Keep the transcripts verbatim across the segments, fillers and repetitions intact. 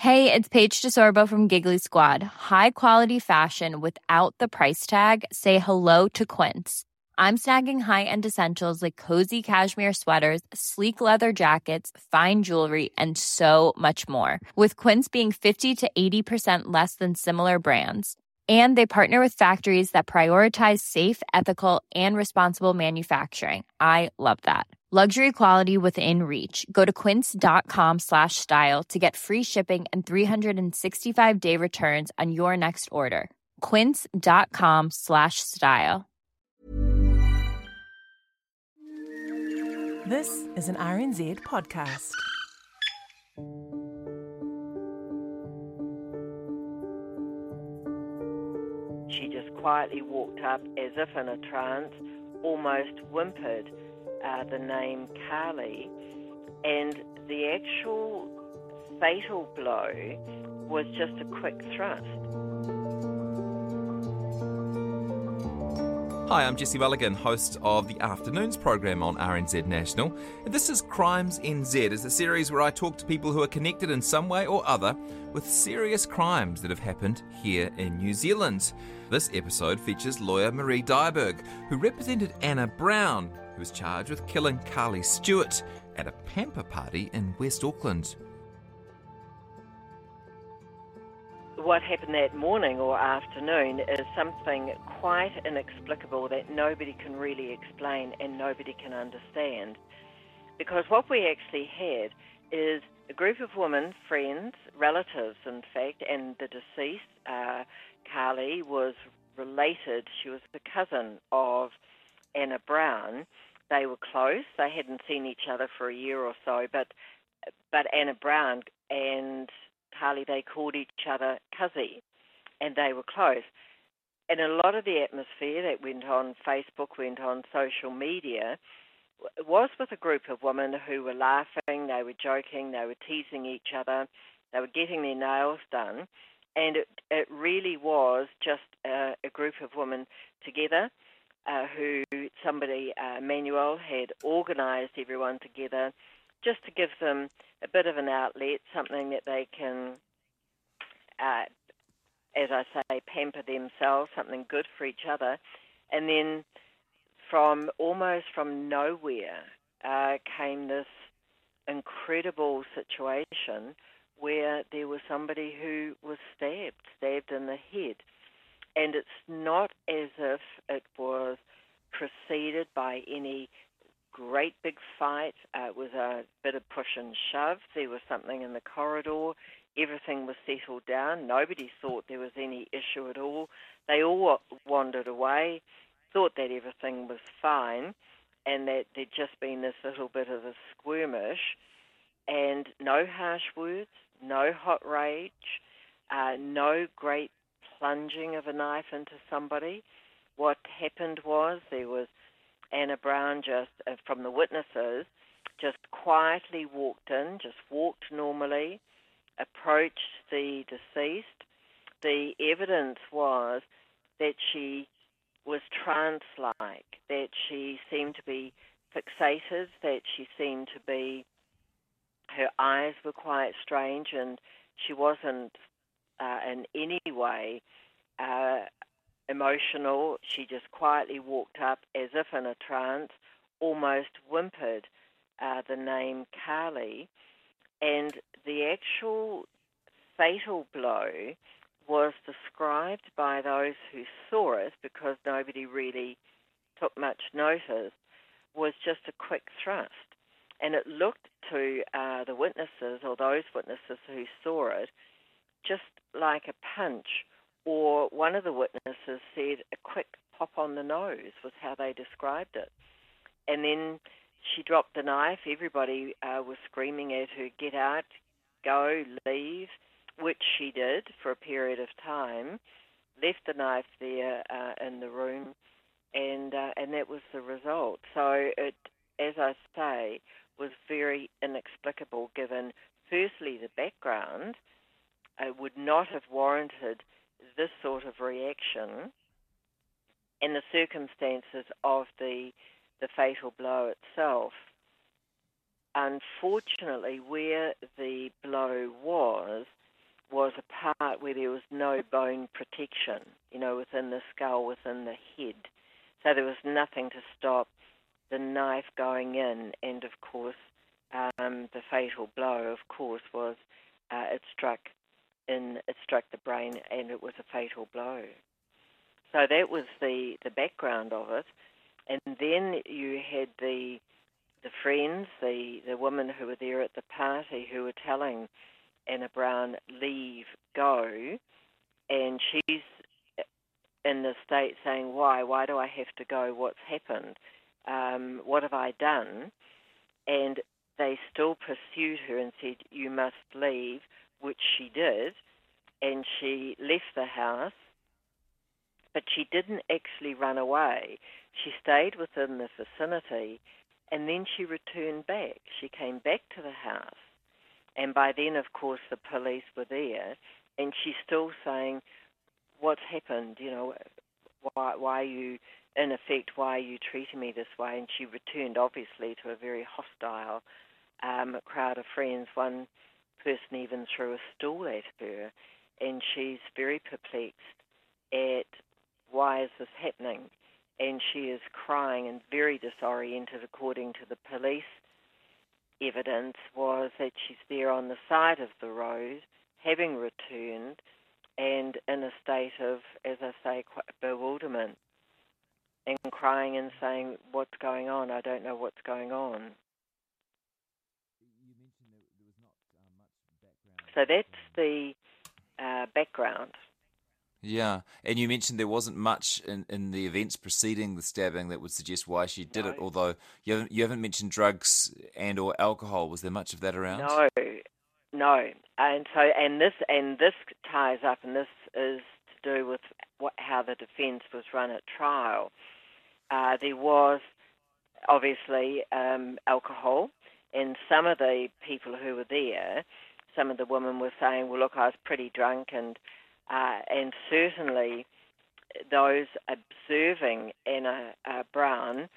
Hey, it's Paige DeSorbo from Giggly Squad. High quality fashion without the price tag. Say hello to Quince. I'm snagging high-end essentials like cozy cashmere sweaters, sleek leather jackets, fine jewelry, and so much more. With Quince being fifty to eighty percent less than similar brands. And they partner with factories that prioritize safe, ethical, and responsible manufacturing. I love that. Luxury quality within reach. Go to quince.com slash style to get free shipping and three sixty-five day returns on your next order. Quince.com slash style. This is an R N Z podcast. She just quietly walked up as if in a trance, almost whimpered uh, the name Carly, and the actual fatal blow was just a quick thrust. Hi, I'm Jesse Mulligan, host of the Afternoons program on R N Z National, and this is Crimes N Z. It's a series where I talk to people who are connected in some way or other with serious crimes that have happened here in New Zealand. This episode features lawyer Marie Dyberg, who represented Anna Brown, who was charged with killing Carly Stewart at a pamper party in West Auckland. What happened that morning or afternoon is something quite inexplicable that nobody can really explain and nobody can understand. Because what we actually had is a group of women, friends, relatives in fact, and the deceased, uh, Carly, was related. She was the cousin of Anna Brown. They were close. They hadn't seen each other for a year or so, but but Anna Brown and Carly, they called each other Cuzzy, and they were close. And a lot of the atmosphere that went on Facebook, went on social media, was with a group of women who were laughing, they were joking, they were teasing each other, they were getting their nails done, and it, it really was just a, a group of women together uh, who somebody, uh, Manuel, had organised everyone together just to give them a bit of an outlet, something that they can, uh, as I say, pamper themselves, something good for each other. And then from almost from nowhere uh, came this incredible situation where there was somebody who was stabbed, stabbed in the head. And it's not as if it was preceded by any great big fight. Uh, it was a bit of push and shove. There was something in the corridor. Everything was settled down. Nobody thought there was any issue at all. They all wandered away, thought that everything was fine, and that there'd just been this little bit of a skirmish, and no harsh words, no hot rage, uh, no great plunging of a knife into somebody. What happened was there was Anna Brown, just uh, from the witnesses, just quietly walked in, just walked normally, approached the deceased. The evidence was that she was trance-like, that she seemed to be fixated, that she seemed to be, her eyes were quite strange, and she wasn't uh, in any way uh, emotional. She just quietly walked up as if in a trance, almost whimpered uh, the name Carly, and the actual fatal blow was described by those who saw it, because nobody really took much notice, was just a quick thrust. And it looked to uh, the witnesses, or those witnesses who saw it, just like a punch. Or one of the witnesses said a quick pop on the nose was how they described it. And then she dropped the knife. Everybody uh, was screaming at her, get out, go, leave, which she did for a period of time, left the knife there uh, in the room, and uh, and that was the result. So it, as I say, was very inexplicable, given, firstly, the background. It would not have warranted this sort of reaction, and the circumstances of the the fatal blow itself. Unfortunately, where the blow was, was a part where there was no bone protection, you know, within the skull, within the head. So there was nothing to stop the knife going in, and of course, um, the fatal blow, of course, was uh, it struck in, it struck the brain, and it was a fatal blow. So that was the, the background of it, and then you had the the friends, the, the women who were there at the party who were telling Anna Brown, leave, go, and she's in the state saying, why? Why do I have to go? What's happened? Um, what have I done? And they still pursued her and said, you must leave, which she did, and she left the house, but she didn't actually run away. She stayed within the vicinity, and then she returned back. She came back to the house, and by then, of course, the police were there, and she's still saying, what's happened? You know, why, why are you, in effect, why are you treating me this way? And she returned, obviously, to a very hostile um, crowd of friends. One person even threw a stool at her, and she's very perplexed at why is this happening? And she is crying and very disoriented, according to the police evidence, was that she's there on the side of the road, having returned, and in a state of, as I say, quite bewilderment, and crying and saying, what's going on? I don't know what's going on. You mentioned there was not uh, much background. So that's the uh, background. Yeah, and you mentioned there wasn't much in, in the events preceding the stabbing that would suggest why she did No. it, although you haven't, you haven't mentioned drugs and or alcohol. Was there much of that around? No, no. And so, and this, and this ties up, and this is to do with what, how the defence was run at trial. Uh, there was obviously um, alcohol, and some of the people who were there, some of the women were saying, well, look, I was pretty drunk, and Uh, and certainly those observing Anna uh, Brown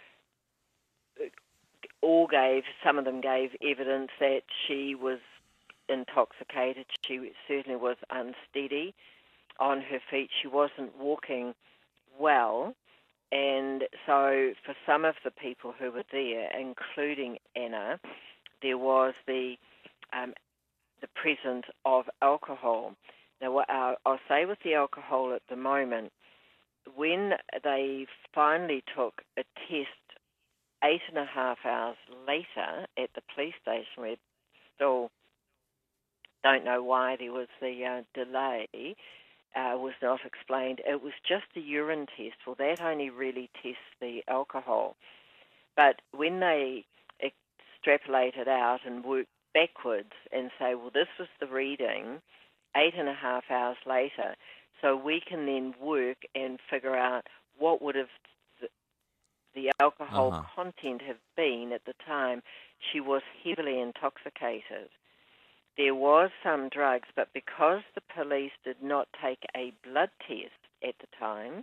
all gave, some of them gave evidence that she was intoxicated. She certainly was unsteady on her feet. She wasn't walking well. And so for some of the people who were there, including Anna, there was the um, the presence of alcohol. Now, what I'll say with the alcohol at the moment, when they finally took a test eight and a half hours later at the police station, we still don't know why there was the uh, delay, uh, was not explained. It was just a urine test. Well, that only really tests the alcohol. But when they extrapolate it out and work backwards and say, well, this was the reading eight and a half hours later, so we can then work and figure out what would have the, the alcohol uh-huh. content have been at the time. She was heavily intoxicated. There was some drugs, but because the police did not take a blood test at the time,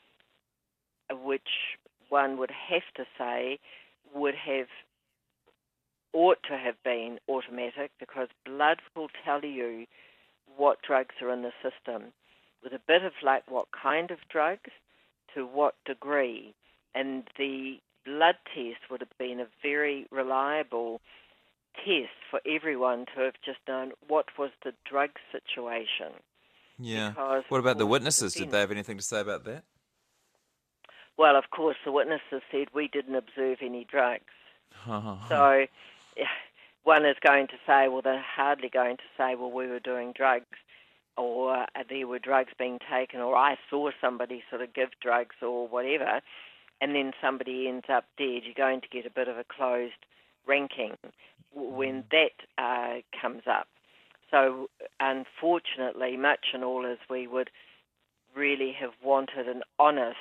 which one would have to say would have ought to have been automatic, because blood will tell you what drugs are in the system, with a bit of luck, what kind of drugs, to what degree. And the blood test would have been a very reliable test for everyone to have just known what was the drug situation. Yeah. Because, what about the course, witnesses? the Did they have anything to say about that? Well, of course, the witnesses said we didn't observe any drugs. So one is going to say, well, they're hardly going to say, well, we were doing drugs, or uh, there were drugs being taken, or I saw somebody sort of give drugs or whatever, and then somebody ends up dead. You're going to get a bit of a closed ranking when that uh, comes up. So unfortunately, much and all as we would really have wanted an honest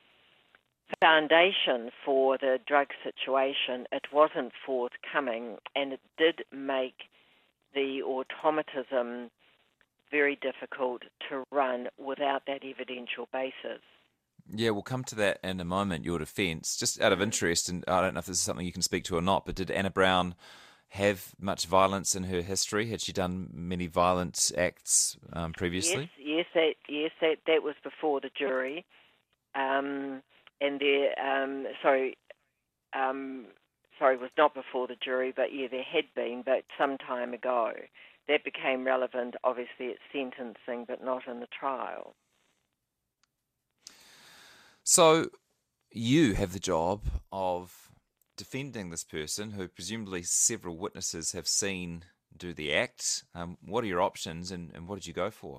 foundation for the drug situation, it wasn't forthcoming, and it did make the automatism very difficult to run without that evidential basis. Yeah, we'll come to that in a moment, your defence. Just out of interest, and I don't know if this is something you can speak to or not, but did Anna Brown have much violence in her history? Had she done many violent acts um, previously? Yes, yes, that, yes, that, that was before the jury. Um, and there, um, sorry, um, sorry, it was not before the jury, but yeah, there had been, but some time ago. That became relevant, obviously, at sentencing, but not in the trial. So you have the job of defending this person who presumably several witnesses have seen do the act. Um, what are your options, and, and what did you go for?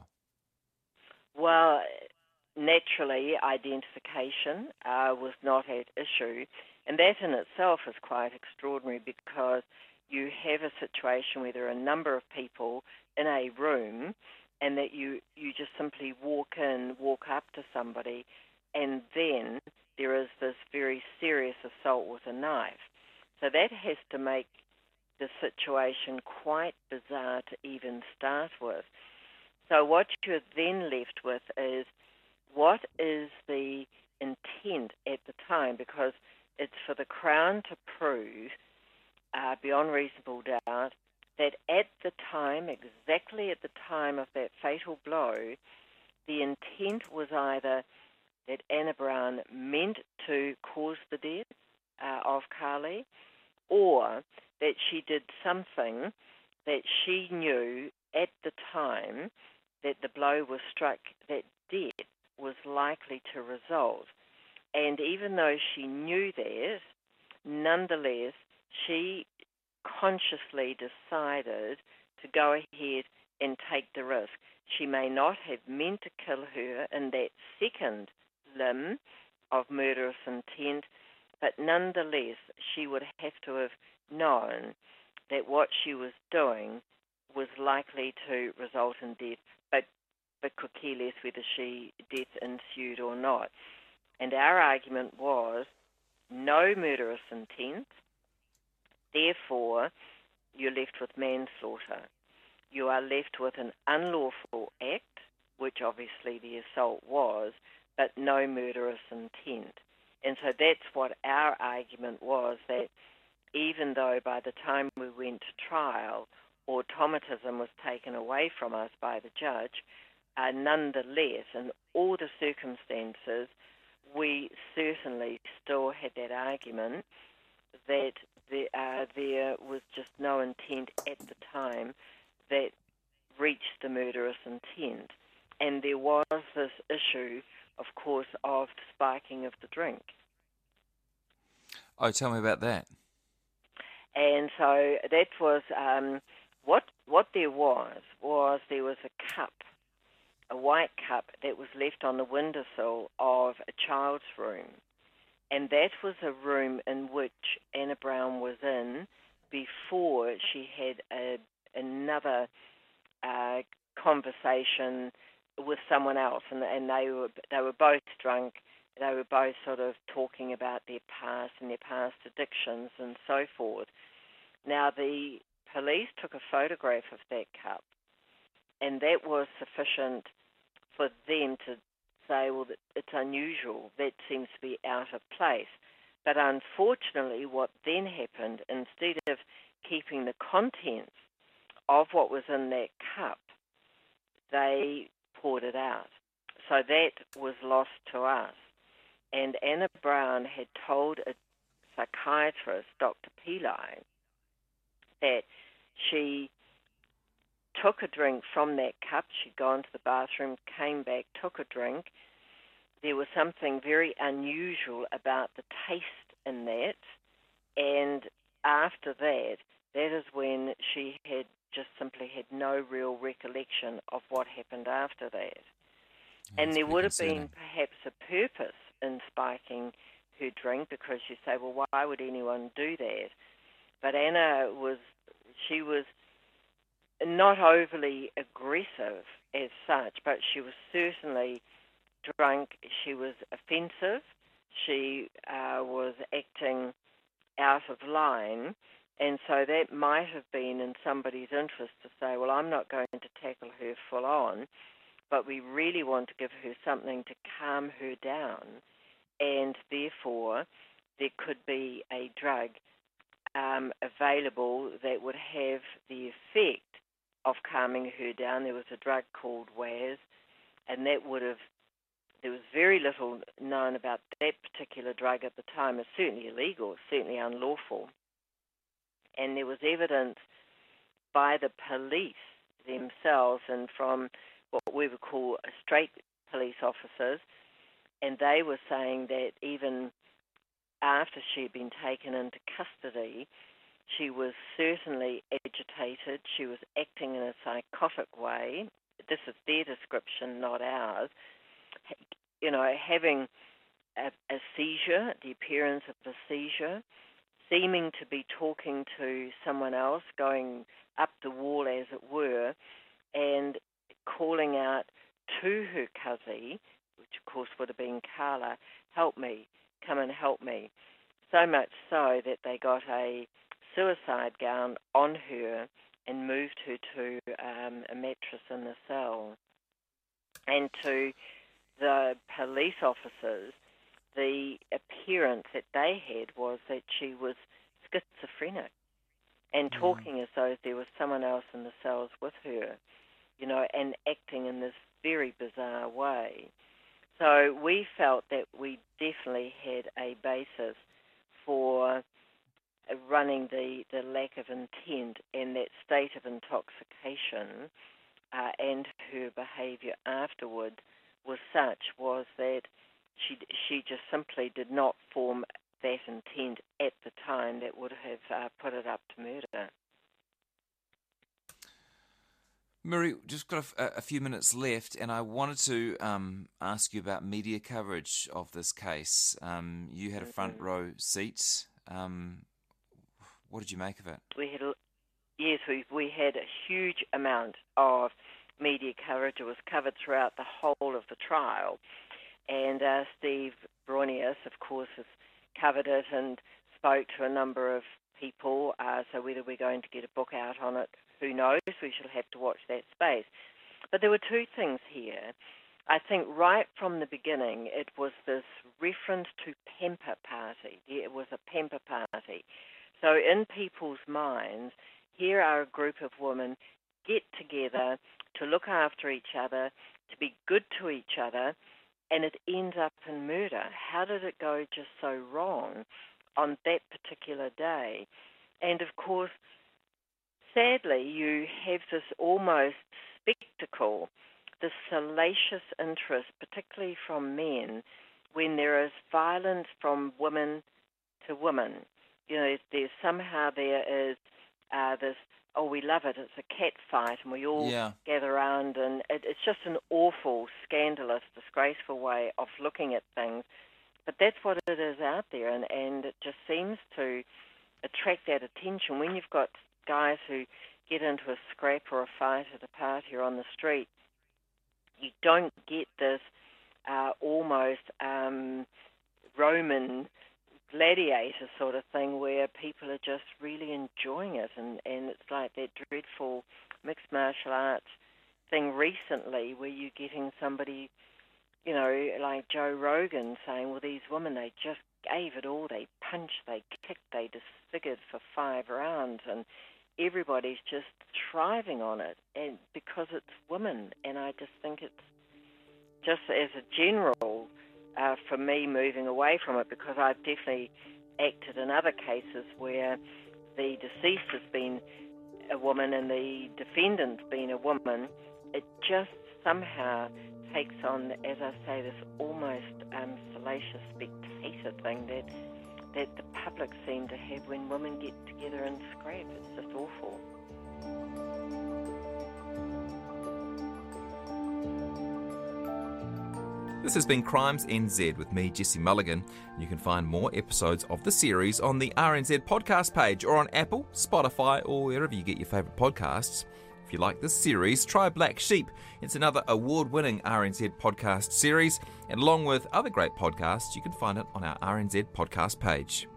Well, naturally, identification uh, was not at issue, and that in itself is quite extraordinary because you have a situation where there are a number of people in a room and that you, you just simply walk in, walk up to somebody, and then there is this very serious assault with a knife. So that has to make the situation quite bizarre to even start with. So what you're then left with is what is the intent at the time, because it's for the Crown to prove uh, beyond reasonable doubt that at the time, exactly at the time of that fatal blow, the intent was either that Anna Brown meant to cause the death uh, of Carly, or that she did something that she knew at the time that the blow was struck, that death was likely to result. And even though she knew that, nonetheless, she consciously decided to go ahead and take the risk. She may not have meant to kill her in that second limb of murderous intent, but nonetheless, she would have to have known that what she was doing was likely to result in death, but, but could care less whether she death ensued or not. And our argument was no murderous intent, therefore you're left with manslaughter. You are left with an unlawful act, which obviously the assault was, but no murderous intent. And so that's what our argument was, that even though by the time we went to trial, automatism was taken away from us by the judge, uh, nonetheless, in all the circumstances, we certainly still had that argument that there, uh, there was just no intent at the time that reached the murderous intent. And there was this issue, of course, of the spiking of the drink. Oh, tell me about that. And so that was, um, what what there was, was there was a cup, a white cup that was left on the windowsill of a child's room. And that was a room in which Anna Brown was in before she had a, another uh, conversation with someone else, and, and they were they were both drunk. They were both sort of talking about their past and their past addictions and so forth. Now, the police took a photograph of that cup, and that was sufficient for them to say, well, it's unusual, that seems to be out of place. But unfortunately, what then happened, instead of keeping the contents of what was in that cup, they poured it out. So that was lost to us. And Anna Brown had told a psychiatrist, Doctor Pillai, that she took a drink from that cup. She'd gone to the bathroom, came back, took a drink. There was something very unusual about the taste in that. And after that, that is when she had just simply had no real recollection of what happened after that. Oh, and there would have concerning. been perhaps a purpose in spiking her drink, because you say, well, why would anyone do that? But Anna was, she was not overly aggressive as such, but she was certainly drunk. She was offensive. She uh, was acting out of line. And so that might have been in somebody's interest to say, well, I'm not going to tackle her full on, but we really want to give her something to calm her down. And therefore, there could be a drug um, available that would have the effect of calming her down. There was a drug called W A S, and that would have, there was very little known about that particular drug at the time. It's certainly illegal, certainly unlawful. And there was evidence by the police themselves and from what we would call straight police officers, and they were saying that even after she had been taken into custody, she was certainly agitated. She was acting in a psychotic way. This is their description, not ours. You know, having a, a seizure, the appearance of a seizure, seeming to be talking to someone else, going up the wall, as it were, and calling out to her cousin, which of course would have been Carla, "Help me, come and help me." So much so that they got a suicide gown on her and moved her to um, a mattress in the cell. And to the police officers, the appearance that they had was that she was schizophrenic and talking mm. as though there was someone else in the cells with her, you know, and acting in this very bizarre way. So we felt that we definitely had a basis for running the, the lack of intent and that state of intoxication uh, and her behaviour afterwards was such was that she she just simply did not form that intent at the time that would have uh, put it up to murder. Murray, just got a, a few minutes left, and I wanted to um, ask you about media coverage of this case. Um, you had a front mm-hmm. row seat. Um, what did you make of it? We had, a, yes, we we had a huge amount of media coverage. It was covered throughout the whole of the trial, and uh, Steve Bronius, of course, has covered it and spoke to a number of people. Uh, so whether we're going to get a book out on it, who knows? We shall have to watch that space. But there were two things here. I think right from the beginning, it was this reference to pamper party. It was a pamper party. So in people's minds, here are a group of women get together to look after each other, to be good to each other, and it ends up in murder. How did it go just so wrong on that particular day? And of course, sadly, you have this almost spectacle, this salacious interest, particularly from men, when there is violence from women to women. You know, there's somehow there is uh, this, oh, we love it, it's a cat fight, and we all yeah. gather around, and it, it's just an awful, scandalous, disgraceful way of looking at things. But that's what it is out there, and, and it just seems to attract that attention. When you've got guys who get into a scrap or a fight at a party or on the street, you don't get this uh, almost um, Roman gladiator sort of thing where people are just really enjoying it, and, and it's like that dreadful mixed martial arts thing recently where you're getting somebody, you know, like Joe Rogan saying, well, these women, they just gave it all. They punched, they kicked, they disfigured for five rounds, and everybody's just thriving on it, and because it's women. And I just think it's just as a general, uh, for me, moving away from it, because I've definitely acted in other cases where the deceased has been a woman and the defendant's been a woman. It just somehow takes on, as I say, this almost um, salacious spectator thing that that the public seem to have when women get together and scrap. It's just awful. This has been Crimes N Z with me, Jesse Mulligan. You can find more episodes of the series on the R N Z podcast page or on Apple, Spotify, or wherever you get your favourite podcasts. If you like this series, try Black Sheep. It's another award-winning R N Z podcast series, and along with other great podcasts, you can find it on our R N Z podcast page.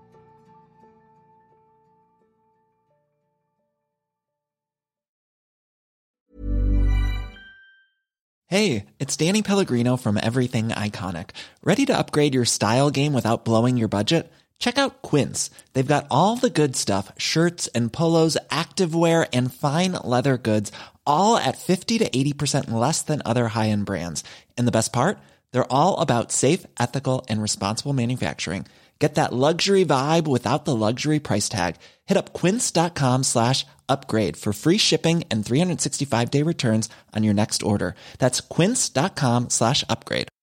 Hey, it's Danny Pellegrino from Everything Iconic. Ready to upgrade your style game without blowing your budget? Check out Quince. They've got all the good stuff, shirts and polos, activewear, and fine leather goods, all at fifty to eighty percent less than other high-end brands. And the best part? They're all about safe, ethical, and responsible manufacturing. Get that luxury vibe without the luxury price tag. Hit up quince.com slash upgrade for free shipping and three sixty-five day returns on your next order. That's quince.com slash upgrade.